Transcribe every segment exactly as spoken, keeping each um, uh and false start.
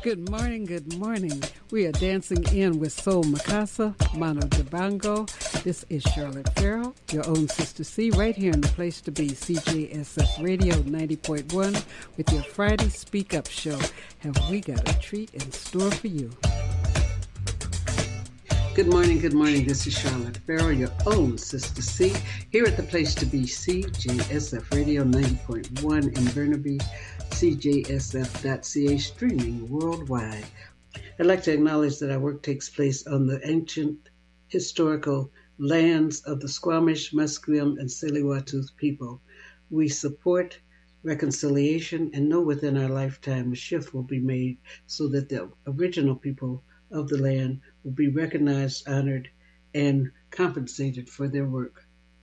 Good morning, good morning. We are dancing in with Soul Mikasa, Mano Dibango. This is Charlotte Farrell, your own Sister C, right here in the place to be, C J S F Radio ninety point one, with your Friday Speak Up show. Have we got a treat in store for you? Good morning, good morning. This is Charlotte Farrell, your own Sister C, here at the place to be, C J S F Radio ninety point one in Burnaby, C J S F dot C A, streaming worldwide. I'd like to acknowledge that our work takes place on the ancient historical lands of the Squamish, Musqueam, and Tsleil-Waututh people. We support reconciliation and know within our lifetime a shift will be made so that the original people of the land will be recognized, honored, and compensated for their work.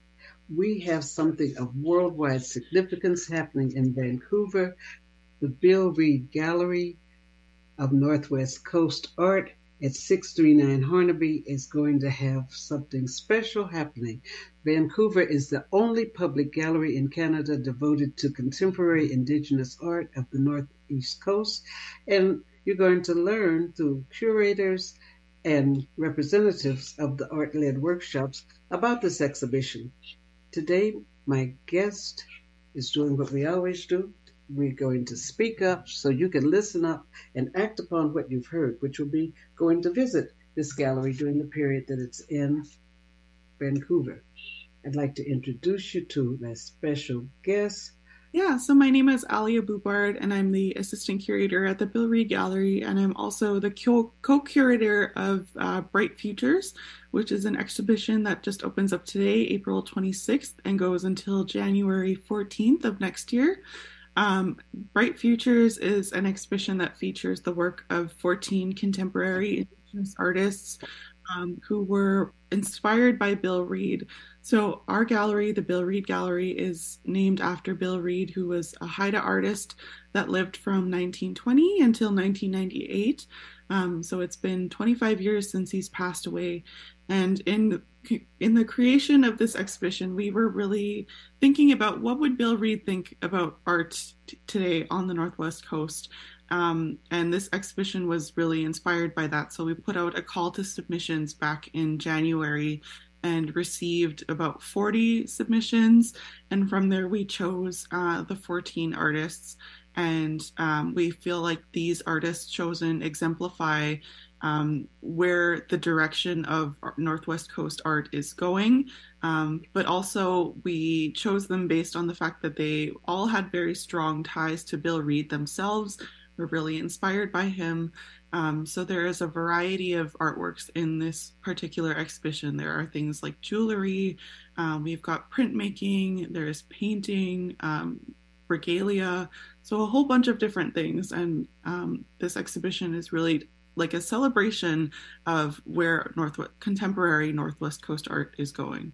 We have something of worldwide significance happening in Vancouver. The Bill Reed Gallery of Northwest Coast Art at six thirty-nine Hornaby is going to have something special happening. Vancouver is the only public gallery in Canada devoted to contemporary Indigenous art of the Northeast Coast, and you're going to learn through curators and representatives of the art-led workshops about this exhibition. Today, my guest is doing what we always do. We're going to speak up so you can listen up and act upon what you've heard, which will be going to visit this gallery during the period that it's in Vancouver. I'd like to introduce you to my special guest. Yeah, so my name is Alia Boubard, and I'm the assistant curator at the Bill Reed Gallery, and I'm also the co-curator of uh, Bright Futures, which is an exhibition that just opens up today, April twenty-sixth, and goes until January fourteenth of next year. Um, Bright Futures is an exhibition that features the work of fourteen contemporary Indigenous artists um, who were inspired by Bill Reed. So our gallery, the Bill Reed Gallery, is named after Bill Reed, who was a Haida artist that lived from nineteen twenty until nineteen ninety-eight. Um, so it's been twenty-five years since he's passed away. And in the, in the creation of this exhibition, we were really thinking about what would Bill Reed think about art t- today on the Northwest Coast. Um, and this exhibition was really inspired by that. So we put out a call to submissions back in January and received about forty submissions. And from there, we chose uh, the fourteen artists. And um, we feel like these artists chosen exemplify um, where the direction of Northwest Coast art is going. Um, but also we chose them based on the fact that they all had very strong ties to Bill Reed themselves, were really inspired by him. Um, so there is a variety of artworks in this particular exhibition. There are things like jewelry, um, we've got printmaking, there's painting, um, regalia, so a whole bunch of different things. And um, this exhibition is really like a celebration of where North contemporary Northwest Coast art is going.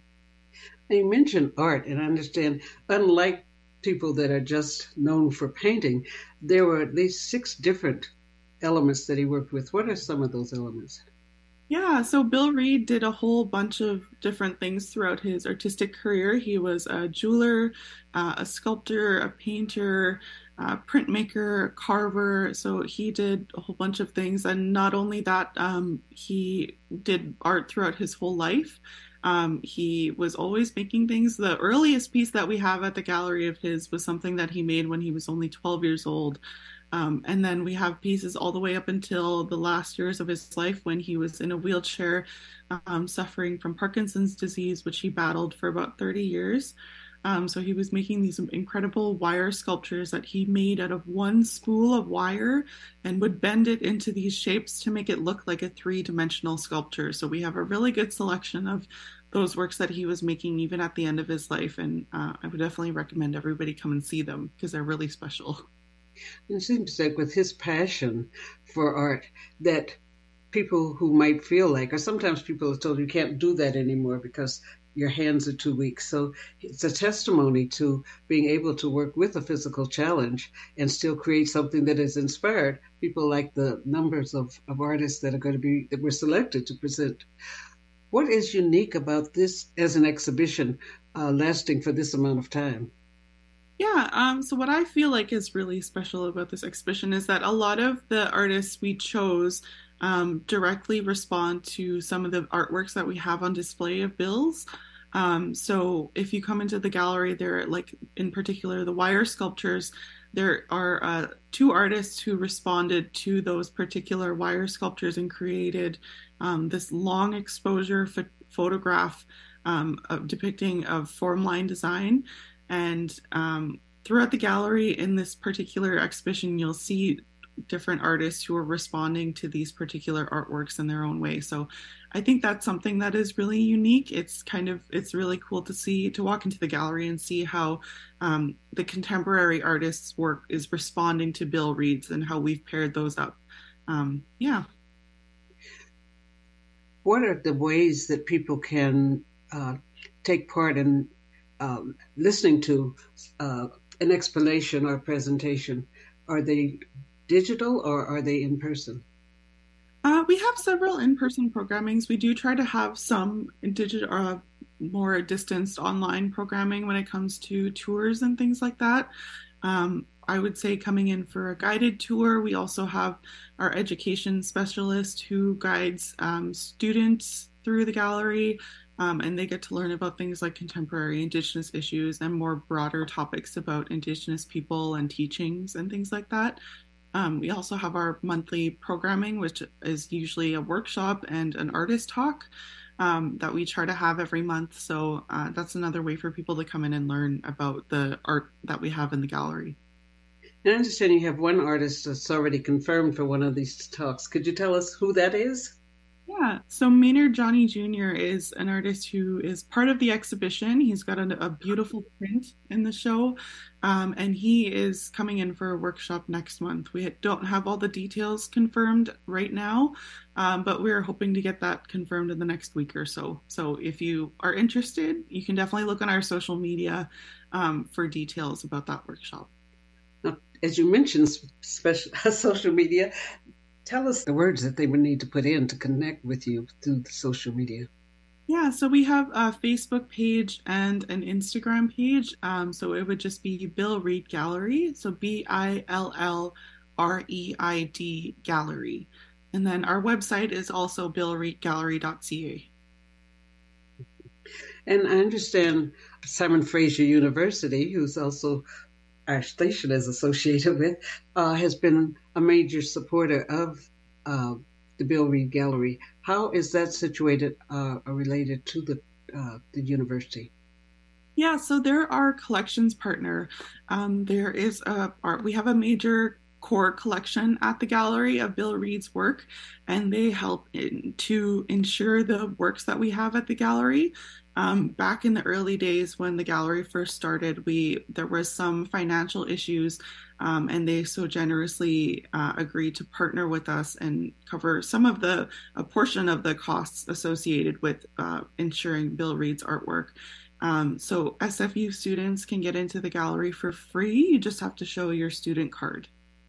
You mentioned art, and I understand, unlike people that are just known for painting, there were at least six different elements that he worked with. What are some of those elements? Yeah, so Bill Reed did a whole bunch of different things throughout his artistic career. He was a jeweler, uh, a sculptor, a painter, a printmaker, a carver. So he did a whole bunch of things. And not only that, um, he did art throughout his whole life. Um, he was always making things. The earliest piece that we have at the gallery of his was something that he made when he was only twelve years old. Um, and then we have pieces all the way up until the last years of his life when he was in a wheelchair, um, suffering from Parkinson's disease, which he battled for about thirty years. Um, so he was making these incredible wire sculptures that he made out of one spool of wire and would bend it into these shapes to make it look like a three-dimensional sculpture. So we have a really good selection of those works that he was making even at the end of his life. And uh, I would definitely recommend everybody come and see them because they're really special. It seems like with his passion for art that people who might feel like, or sometimes people are told you can't do that anymore because your hands are too weak. So it's a testimony to being able to work with a physical challenge and still create something that is inspired people like the numbers of, of artists that are going to be, that were selected to present. What is unique about this as an exhibition uh, lasting for this amount of time? Yeah, um, so what I feel like is really special about this exhibition is that a lot of the artists we chose um, directly respond to some of the artworks that we have on display of bills. Um, so if you come into the gallery, there, like in particular, the wire sculptures, there are uh, two artists who responded to those particular wire sculptures and created um, this long exposure ph photograph um, of depicting of form line design. And um, throughout the gallery in this particular exhibition, you'll see different artists who are responding to these particular artworks in their own way. So I think that's something that is really unique. It's kind of, it's really cool to see, to walk into the gallery and see how um, the contemporary artist's work is responding to Bill Reed's and how we've paired those up. Um, yeah. What are the ways that people can uh, take part in um, listening to uh, an explanation or presentation? Are they digital or are they in person? Uh, we have several in-person programmings. We do try to have some digital, uh, more distanced online programming when it comes to tours and things like that. Um, I would say coming in for a guided tour, we also have our education specialist who guides um, students through the gallery, um, and they get to learn about things like contemporary Indigenous issues and more broader topics about Indigenous people and teachings and things like that. Um, we also have our monthly programming, which is usually a workshop and an artist talk um, that we try to have every month. So uh, that's another way for people to come in and learn about the art that we have in the gallery. And I understand you have one artist that's already confirmed for one of these talks. Could you tell us who that is? Yeah, so Maynard Johnny Junior is an artist who is part of the exhibition. He's got a, a beautiful print in the show, um, and he is coming in for a workshop next month. We don't have all the details confirmed right now, um, but we're hoping to get that confirmed in the next week or so. So if you are interested, you can definitely look on our social media um, for details about that workshop. Now, as you mentioned, special, social media, tell us the words that they would need to put in to connect with you through the social media. Yeah, so we have a Facebook page and an Instagram page. Um, so it would just be Bill Reed Gallery. So B I L L R E I D Gallery. And then our website is also bill reed gallery dot c a. And I understand Simon Fraser University, who's also our station is associated with, uh, has been a major supporter of uh, the Bill Reed Gallery. How is that situated uh, or related to the uh, the university? Yeah, so they're our collections partner. Um, there is a art. We have a major core collection at the gallery of Bill Reed's work, and they help in, to ensure the works that we have at the gallery. Um, back in the early days when the gallery first started, we there was some financial issues, um, and they so generously uh, agreed to partner with us and cover some of the a portion of the costs associated with uh, ensuring Bill Reed's artwork. Um, so S F U students can get into the gallery for free. You just have to show your student card.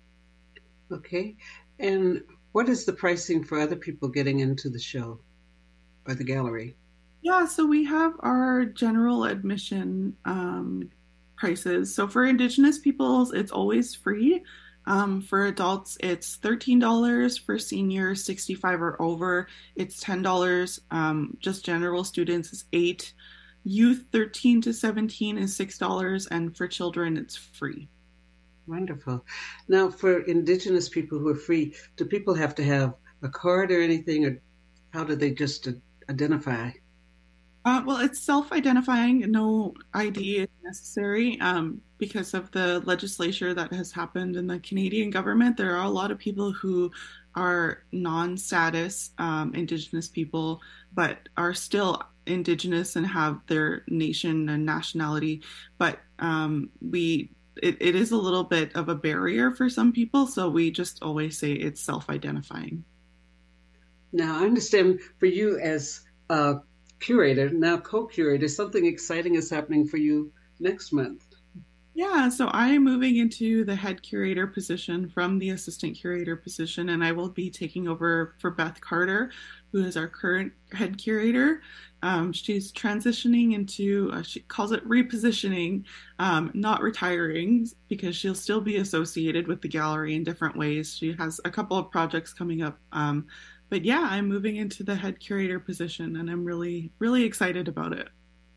Okay. And what is the pricing for other people getting into the show or the gallery? Yeah, so we have our general admission um, prices. So for Indigenous peoples, it's always free. Um, for adults, it's thirteen dollars. For seniors, sixty-five or over, it's ten dollars. Um, just general students is eight dollars. Youth thirteen to seventeen is six dollars. And for children, it's free. Wonderful. Now, for Indigenous people who are free, do people have to have a card or anything, or how do they just identify? Uh, well, it's self-identifying. No I D is necessary um, because of the legislature that has happened in the Canadian government. There are a lot of people who are non-status um, Indigenous people, but are still Indigenous and have their nation and nationality. But um, we, it, it is a little bit of a barrier for some people, so we just always say it's self-identifying. Now, I understand for you as a curator, now co-curator, something exciting is happening for you next month. Yeah, so I am moving into the head curator position from the assistant curator position, and I will be taking over for Beth Carter, who is our current head curator. Um, she's transitioning into, uh, she calls it repositioning, um, not retiring, because she'll still be associated with the gallery in different ways. She has a couple of projects coming up. Um, but yeah, I'm moving into the head curator position, and I'm really, really excited about it.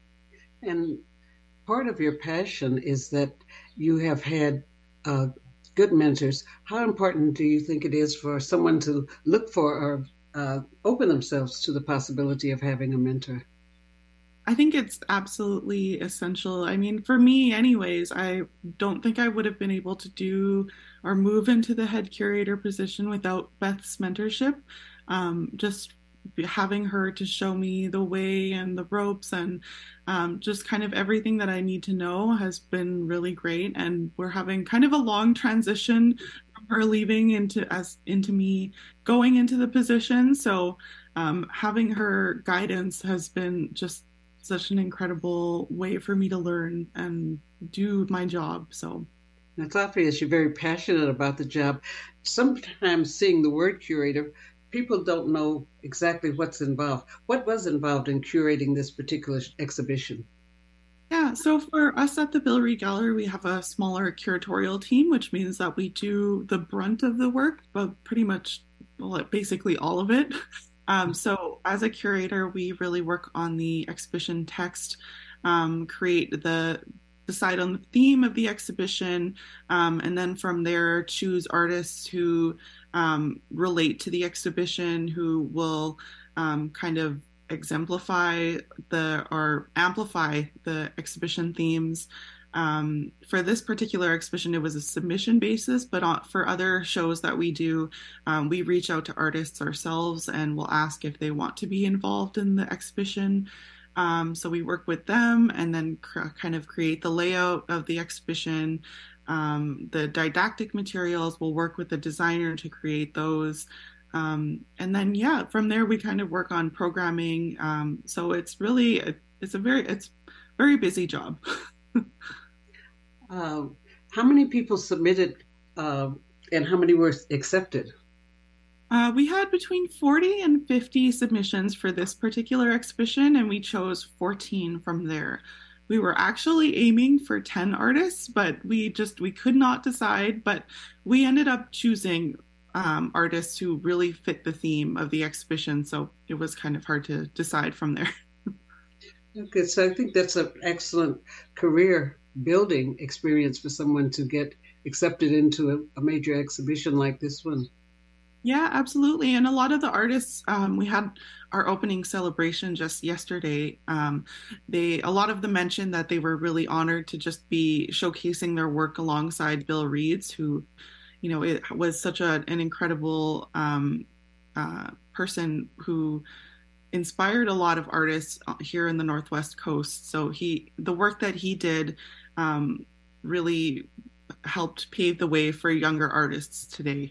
And part of your passion is that you have had uh, good mentors. How important do you think it is for someone to look for or uh, open themselves to the possibility of having a mentor? I think it's absolutely essential. I mean, for me, anyways, I don't think I would have been able to do or move into the head curator position without Beth's mentorship. Um, just having her to show me the way and the ropes and um, just kind of everything that I need to know has been really great. And we're having kind of a long transition from her leaving into as into me going into the position. So um, having her guidance has been just such an incredible way for me to learn and do my job. So, It's obvious you're very passionate about the job. Sometimes seeing the word curator, people don't know exactly what's involved. What was involved in curating this particular exhibition? yeah, so for us at the Billry Gallery, we have a smaller curatorial team, which means that we do the brunt of the work, but pretty much, well, basically all of it. Um, so as a curator, we really work on the exhibition text, um, create the decide on the theme of the exhibition, um, and then from there choose artists who um, relate to the exhibition, who will um, kind of exemplify the or amplify the exhibition themes. Um, for this particular exhibition, it was a submission basis, but on, for other shows that we do, um, we reach out to artists ourselves and we'll ask if they want to be involved in the exhibition. Um, so we work with them and then cr- kind of create the layout of the exhibition. Um, the didactic materials, we'll work with the designer to create those. Um, and then, yeah, from there we kind of work on programming. Um, so it's really, a, it's a very, it's very busy job. Uh, how many people submitted uh, and how many were accepted? Uh, we had between forty and fifty submissions for this particular exhibition, and we chose fourteen from there. We were actually aiming for ten artists, but we just we could not decide. But we ended up choosing um, artists who really fit the theme of the exhibition, so it was kind of hard to decide from there. Okay, so I think that's an excellent career building experience for someone to get accepted into a, a major exhibition like this one. Yeah, absolutely. And a lot of the artists, um, we had our opening celebration just yesterday. Um, they, a lot of them mentioned that they were really honored to just be showcasing their work alongside Bill Reeds, who, you know, it was such a, an incredible um, uh, person who inspired a lot of artists here in the Northwest Coast. So he, the work that he did, um, really helped pave the way for younger artists today.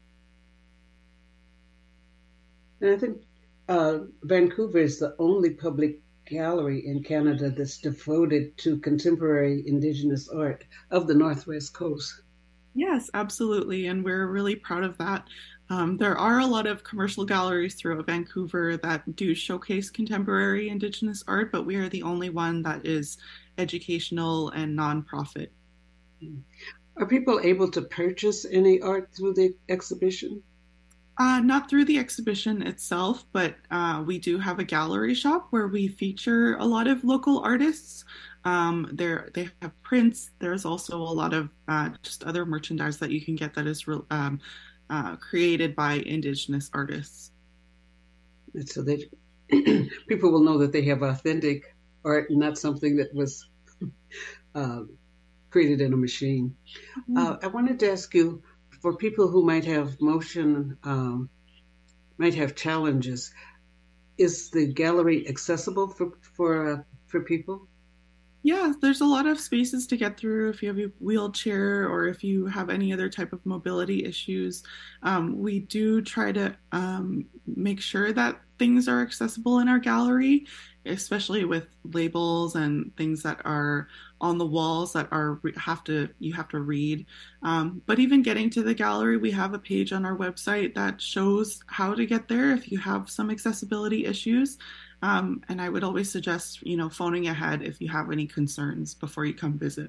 And I think uh, Vancouver is the only public gallery in Canada that's devoted to contemporary Indigenous art of the Northwest Coast. Yes, absolutely. And we're really proud of that. Um, there are a lot of commercial galleries throughout Vancouver that do showcase contemporary Indigenous art, but we are the only one that is educational and nonprofit. Are people able to purchase any art through the exhibition? Uh, not through the exhibition itself, but uh, we do have a gallery shop where we feature a lot of local artists. Um, there, they have prints. There's also a lot of uh, just other merchandise that you can get that is um, uh, created by Indigenous artists. And so that people will know that they have authentic art and not something that was uh, created in a machine. Mm-hmm. Uh, I wanted to ask you, for people who might have motion, um, might have challenges, is the gallery accessible for for uh, for people? Yeah, there's a lot of spaces to get through if you have a wheelchair or if you have any other type of mobility issues. Um, we do try to um, make sure that things are accessible in our gallery. especially with labels and things that are on the walls that are have to you have to read. Um, but even getting to the gallery, we have a page on our website that shows how to get there if you have some accessibility issues. Um, and I would always suggest, you know, phoning ahead if you have any concerns before you come visit.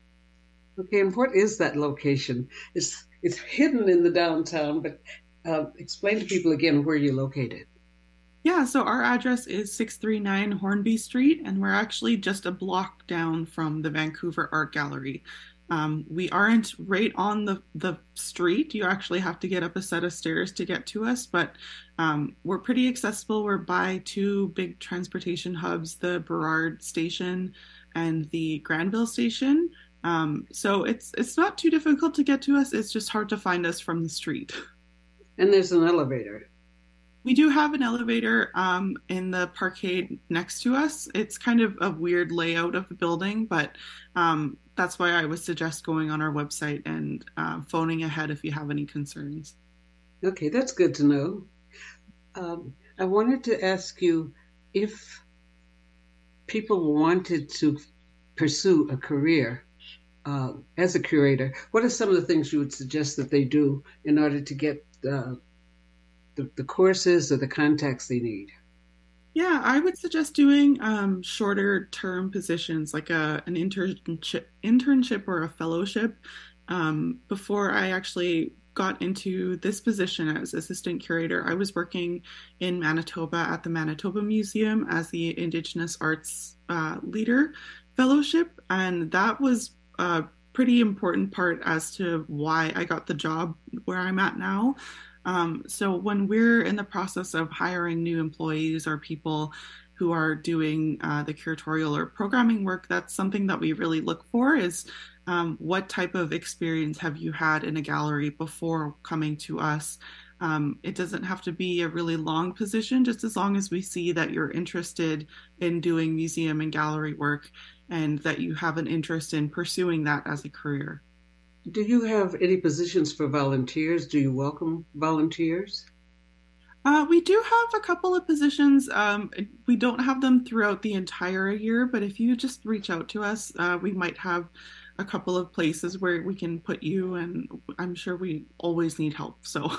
Okay, and what is that location? It's it's hidden in the downtown, but uh, explain to people again where you're located. Yeah, so our address is six three nine Hornby Street, and we're actually just a block down from the Vancouver Art Gallery. Um, we aren't right on the, the street. You actually have to get up a set of stairs to get to us, but um, we're pretty accessible. We're by two big transportation hubs, the Burrard Station and the Granville Station. Um, so it's it's not too difficult to get to us. It's just hard to find us from the street. And there's an elevator. We do have an elevator um, in the parkade next to us. It's kind of a weird layout of the building, but um, that's why I would suggest going on our website and uh, phoning ahead if you have any concerns. Okay, that's good to know. Um, I wanted to ask you if people wanted to pursue a career uh, as a curator, what are some of the things you would suggest that they do in order to get uh, the, the courses or the contacts they need? Yeah, I would suggest doing um, shorter term positions like a an internship, internship or a fellowship. Um, before I actually got into this position as assistant curator, I was working in Manitoba at the Manitoba Museum as the Indigenous Arts uh, Leader Fellowship, and that was a pretty important part as to why I got the job where I'm at now. Um, so when we're in the process of hiring new employees or people who are doing uh, the curatorial or programming work, that's something that we really look for is um, what type of experience have you had in a gallery before coming to us? Um, it doesn't have to be a really long position, just as long as we see that you're interested in doing museum and gallery work and that you have an interest in pursuing that as a career. Do you have any positions for volunteers? Do you welcome volunteers? Uh, we do have a couple of positions. Um, we don't have them throughout the entire year, but if you just reach out to us, uh, we might have a couple of places where we can put you, and I'm sure we always need help. So,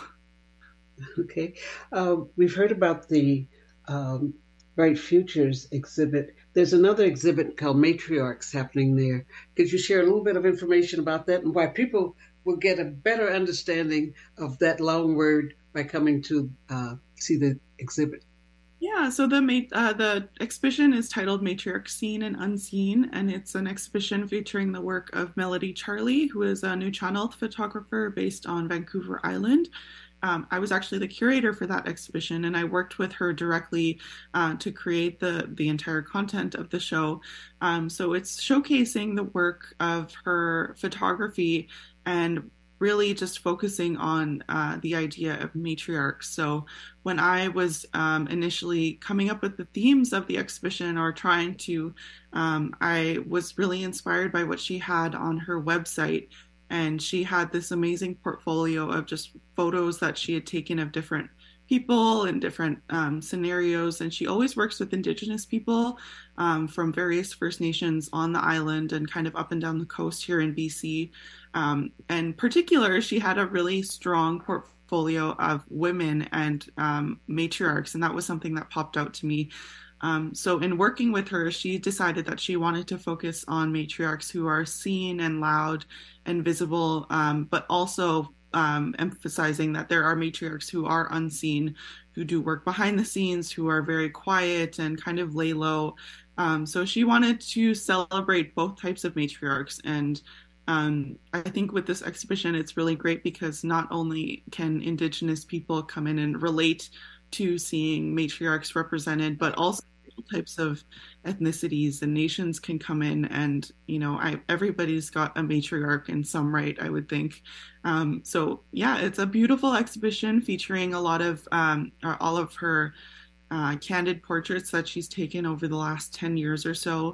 okay. Uh, we've heard about the um, Bright Futures exhibit. There's another exhibit called Matriarchs happening there. Could you share a little bit of information about that and why people will get a better understanding of that long word by coming to uh, see the exhibit? Yeah, so the uh, the exhibition is titled Matriarchs Seen and Unseen, and it's an exhibition featuring the work of Melody Charlie, who is a New Channel photographer based on Vancouver Island. Um, I was actually the curator for that exhibition, and I worked with her directly uh, to create the the entire content of the show. Um, so it's showcasing the work of her photography and really just focusing on uh, the idea of matriarchs. So when I was um, initially coming up with the themes of the exhibition or trying to, um, I was really inspired by what she had on her website. And she had this amazing portfolio of just photos that she had taken of different people and different um, scenarios. And she always works with Indigenous people um, from various First Nations on the island and kind of up and down the coast here in B C. Um, in particular, she had a really strong portfolio of women and um, matriarchs, and that was something that popped out to me. Um, so in working with her, she decided that she wanted to focus on matriarchs who are seen and loud and visible, um, but also um, emphasizing that there are matriarchs who are unseen, who do work behind the scenes, who are very quiet and kind of lay low. Um, so she wanted to celebrate both types of matriarchs. And um, I think with this exhibition, it's really great because not only can Indigenous people come in and relate to seeing matriarchs represented, but also types of ethnicities and nations can come in, and you know I, everybody's got a matriarch in some right, I would think. Um, so yeah, it's a beautiful exhibition featuring a lot of um, all of her uh, candid portraits that she's taken over the last ten years or so.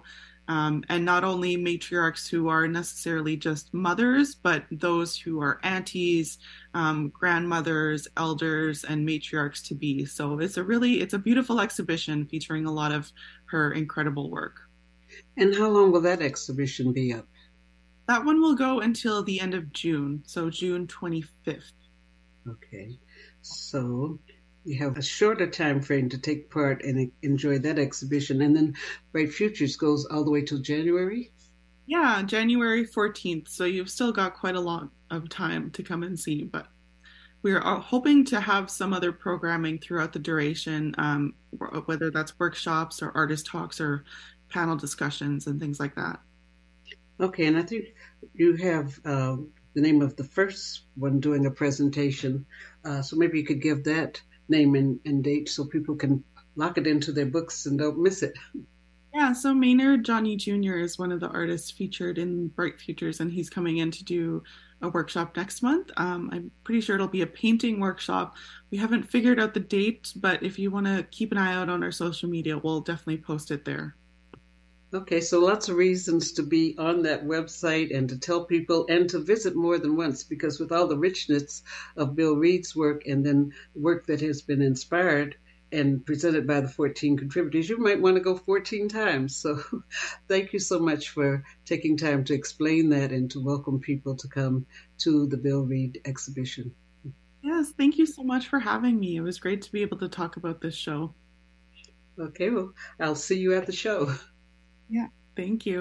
Um, and not only matriarchs who are necessarily just mothers, but those who are aunties, um, grandmothers, elders, and matriarchs to be. So it's a really, it's a beautiful exhibition featuring a lot of her incredible work. And how long will that exhibition be up? That one will go until the end of June, so June twenty-fifth. Okay, so you have a shorter time frame to take part and enjoy that exhibition, and then Bright Futures goes all the way till January? Yeah, January fourteenth, so you've still got quite a lot of time to come and see, but we're hoping to have some other programming throughout the duration, um, whether that's workshops or artist talks or panel discussions and things like that. Okay, and I think you have uh, the name of the first one doing a presentation, uh, so maybe you could give that name and, and date so people can lock it into their books and don't miss it. Yeah, so Maynard Johnny Junior is one of the artists featured in Bright Futures, and he's coming in to do a workshop next month. Um, I'm pretty sure it'll be a painting workshop. We haven't figured out the date, but if you want to keep an eye out on our social media, we'll definitely post it there. Okay, so lots of reasons to be on that website and to tell people and to visit more than once, because with all the richness of Bill Reed's work and then work that has been inspired and presented by the fourteen contributors, you might want to go fourteen times. So thank you so much for taking time to explain that and to welcome people to come to the Bill Reed exhibition. Yes, thank you so much for having me. It was great to be able to talk about this show. Okay, well, I'll see you at the show. Yeah, thank you.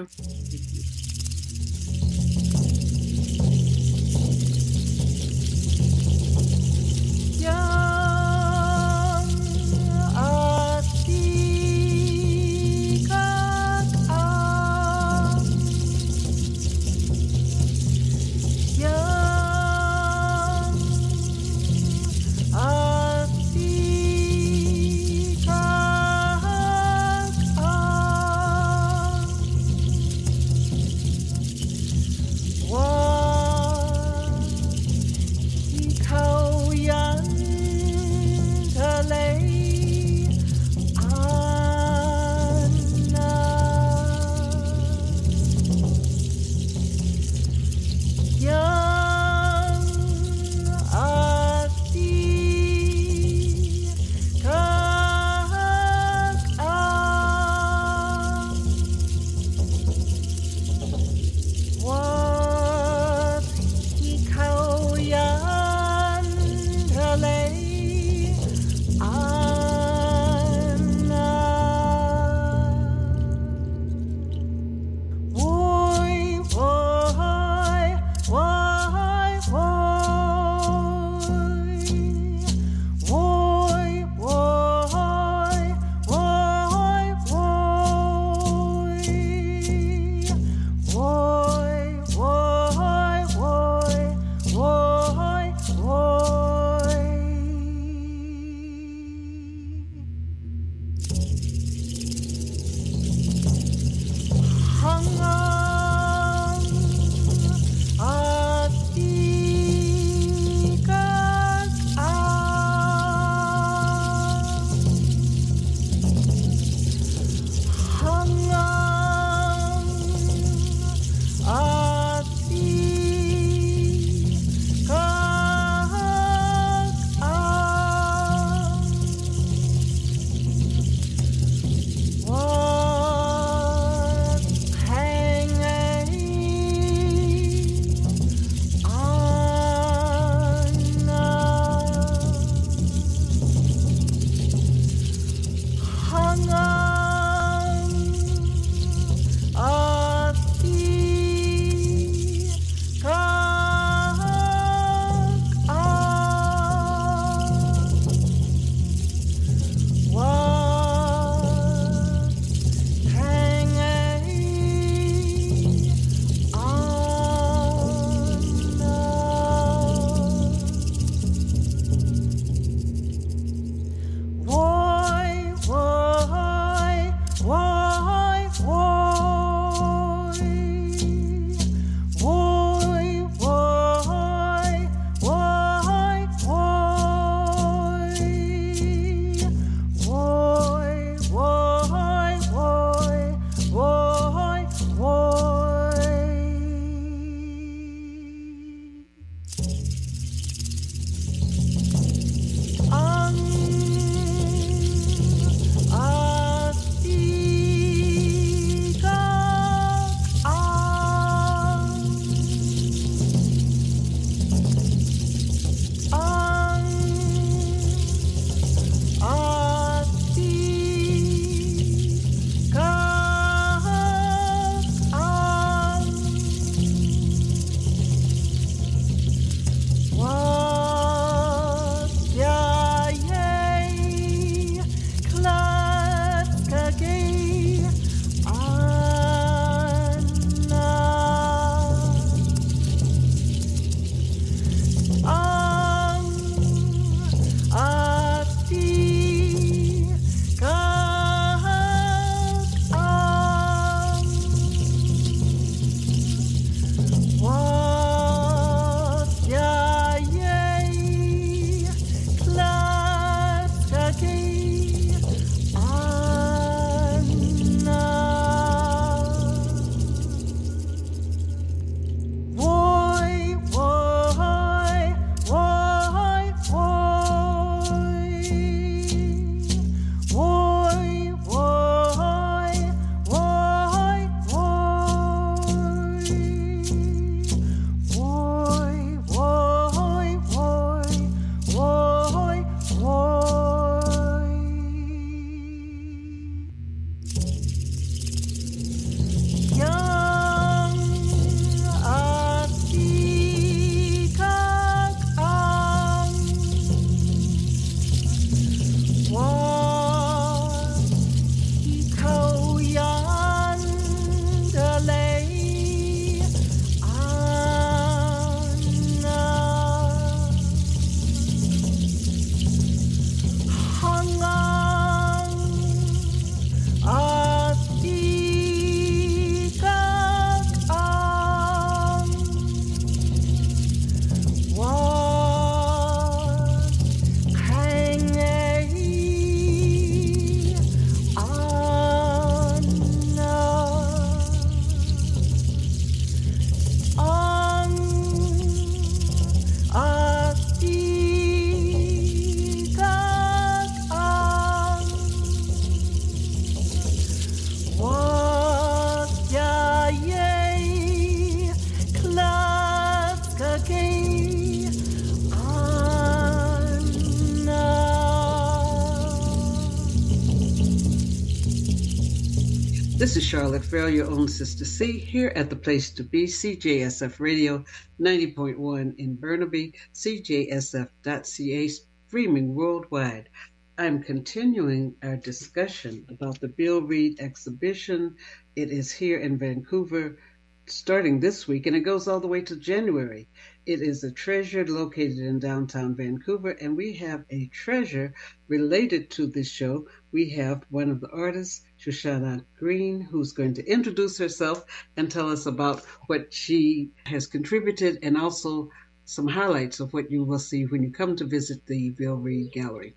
This is Charlotte Farrell, your own Sister C, here at the place to be, C J S F Radio ninety point one in Burnaby, C J S F dot C A, streaming worldwide. I'm continuing our discussion about the Bill Reed exhibition. It is here in Vancouver starting this week, and it goes all the way to January. It is a treasure located in downtown Vancouver, and we have a treasure related to this show. We have one of the artists, Shoshana Green, who's going to introduce herself and tell us about what she has contributed and also some highlights of what you will see when you come to visit the Bill Reed Gallery.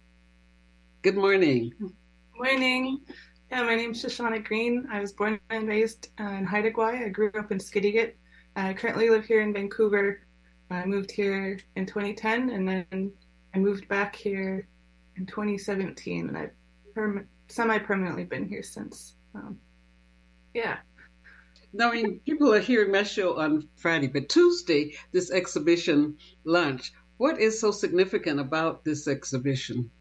Good morning. Morning. Yeah, my name's Shoshana Green. I was born and raised uh, in Haida Gwaii. I grew up in Skidegate. I currently live here in Vancouver. I moved here in twenty ten, and then I moved back here in twenty seventeen, and I've perm- semi-permanently been here since. Um, yeah. Now, I mean, people are hearing my show on Friday, but Tuesday, this exhibition launched. What is so significant about this exhibition?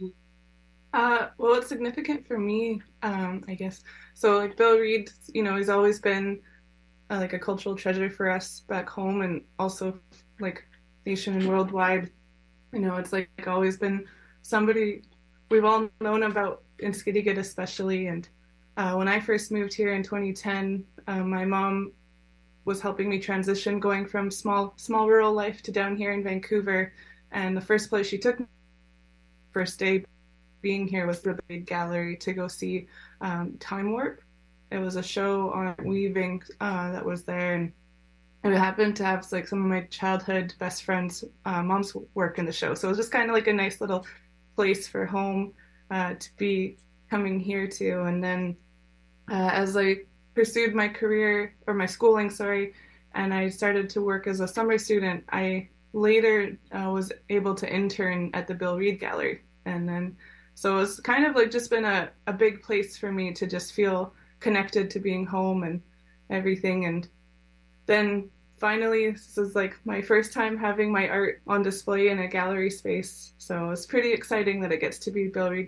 Uh, well, it's significant for me, um, I guess. So, like, Bill Reed, you know, he's always been uh, like a cultural treasure for us back home, and also like nation and worldwide. You know, it's like always been somebody we've all known about in Skidegate especially. And uh, when I first moved here in twenty ten, uh, my mom was helping me transition going from small small rural life to down here in Vancouver. And the first place she took me, first day being here, was the Reed Gallery to go see um, Time Warp. It was a show on weaving uh, that was there, and it happened to have like some of my childhood best friends' uh, mom's work in the show. So it was just kind of like a nice little place for home uh, to be coming here to. And then uh, as I pursued my career, or my schooling, sorry, and I started to work as a summer student, I later uh, was able to intern at the Bill Reed Gallery. And then, so it's kind of like just been a, a big place for me to just feel connected to being home and everything. And then finally, this is like my first time having my art on display in a gallery space. So it's pretty exciting that it gets to be Bill Reed